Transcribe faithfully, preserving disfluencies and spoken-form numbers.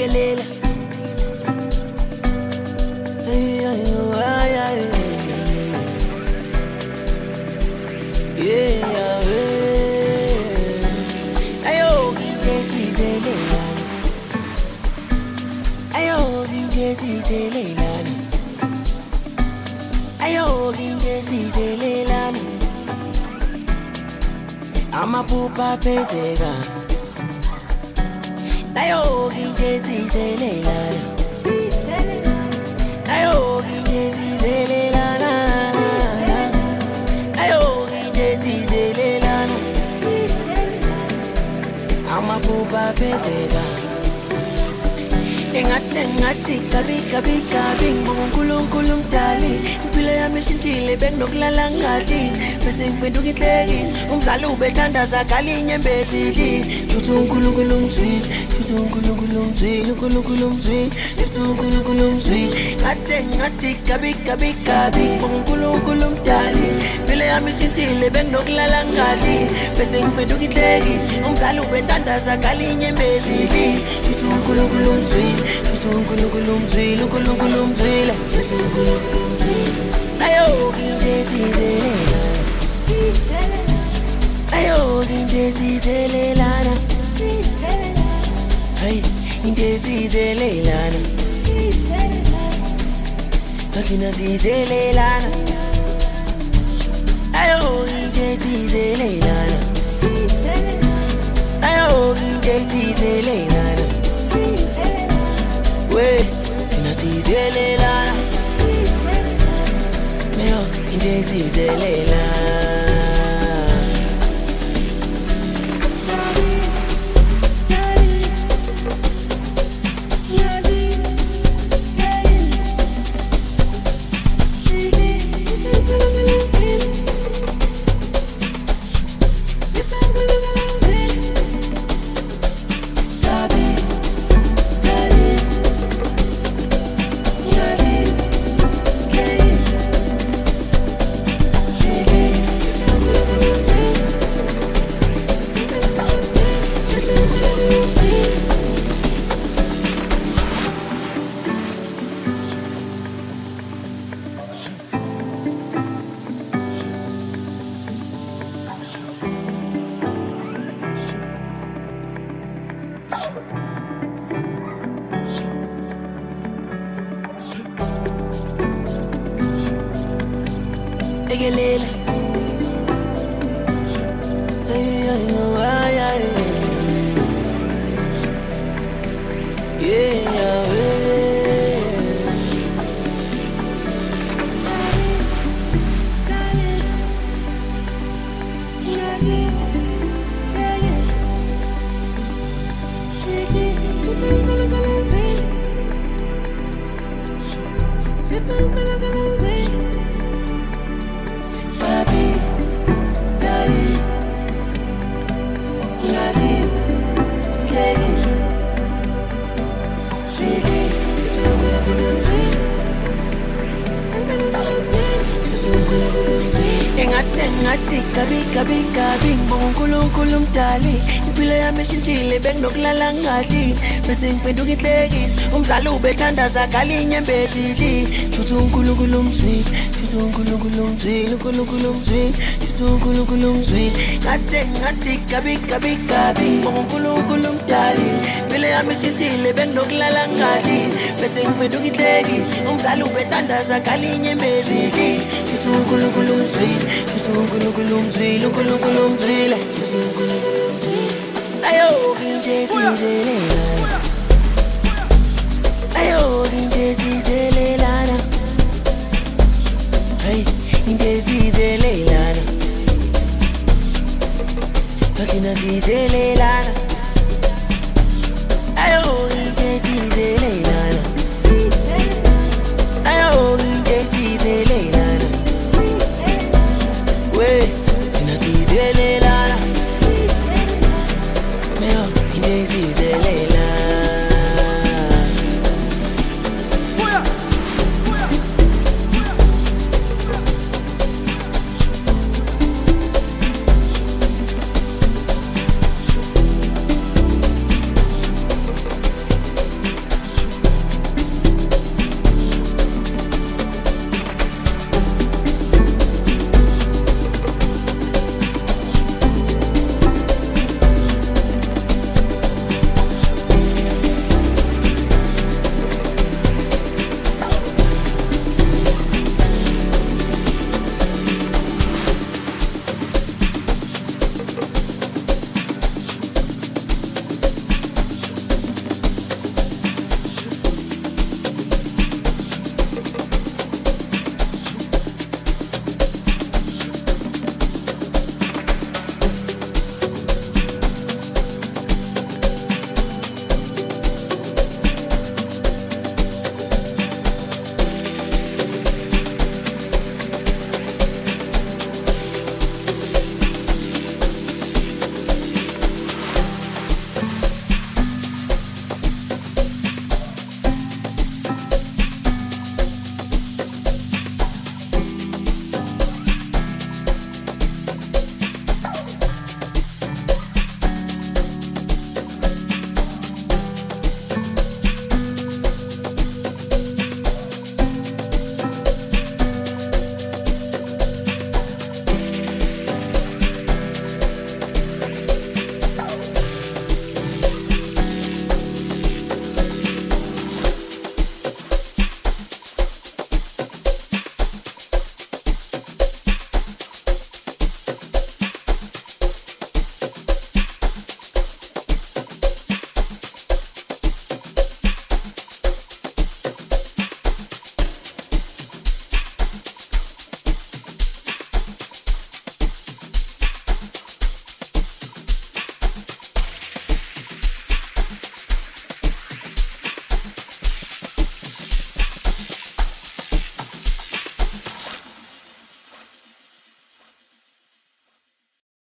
Legelela. Ay, ay, ay, ay, yeah, yeah. Ayo, ngingesizelela. Ayo, ngingesizelela. Ayo, ngingesizelela. Amaphupha phezeka. Ayo, ngingesizelela. Ayo, ngingesizelela. Ayo, ngingesizelela. Amaphupha phezeka. Engathi engathi kabi kabi kabi ngunkulunkulu mdali impilo yami ishintshile bekunokulala ngathi bese ngiphenduka inhlekisi umdlalo ubethandaza galinye embezili futhi unkulunkulu mzwili futhi unkulunkulu mzwili unkulunkulu mzwili futhi unkulunkulu mzwili ngathi engathi kabi kabi kabi ngunkulunkulu mdali impilo yami ishintshile bekunokulala ngathi bese ngiphenduka inhlekisi umdlalo ubethandaza galinye embezili futhi unkulunkulu mzwili Unkulunkulu mzwili, unkulunkulu mzwili. Ayo, ngingesizelela. Ayo, ngingesizelelana. Hey, ngingesizelelana. Thina sizelelana. Ayo, ngingesizelelana. Ayo, ngingesizelelana. We, nasizelelana. Meo, indesizelelana. Legelela. Ay, ay, ay, ay. Yeah, yeah. Engathi kabi kabi kabi ngunkulunkulu mdali impilo yami ishintshile bekunokulala ngathi bese ngiphenduka inhlekisi umdlalo ubethandaza galinye embezili futhi unkulunkulu mzwili futhi unkulunkulu mzwili unkulunkulu mzwili futhi unkulunkulu mzwili ngathi ngathi kabi kabi kabi ngunkulunkulu mdali impilo yami ishintshile bekunokulala ngathi bese ngiphenduka inhlekisi umdlalo ubethandaza galinye embezili futhi unkulunkulu mzwili unkulunkulu mzwili unkulunkulu mzwili ayo ngingesizelelana ayo ngingesizelelana hey ngingesizelelana thina sizelelana